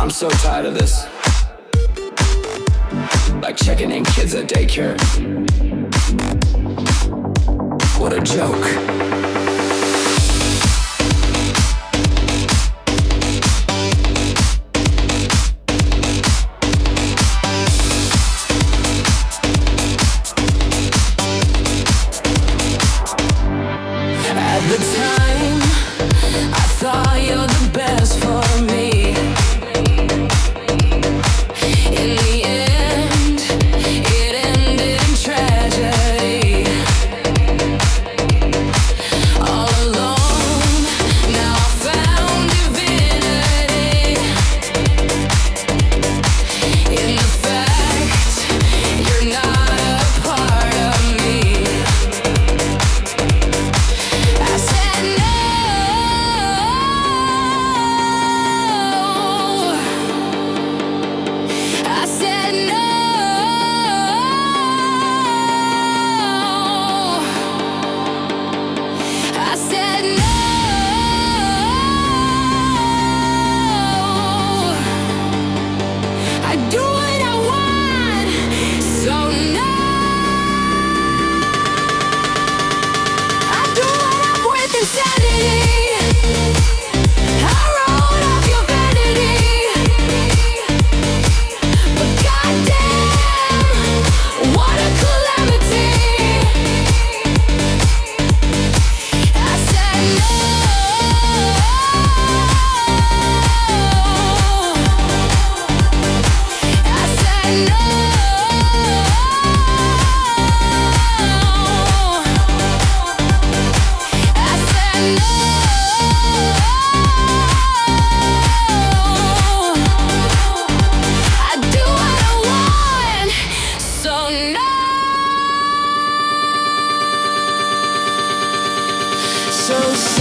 I'm so tired of this. Like checking in kids at daycare. What a joke. At the time, I thought you're the best for me. In the end, it ended in tragedy. All alone, now I found divinity in the fact you're not a part of me. I said no. I said no. I said no. I do what I want, so no. I do what I'm worth insanity. I wrote off your vanity. But goddamn, what a calamity! I said no. I said no. I said no. I do what I want, so no. So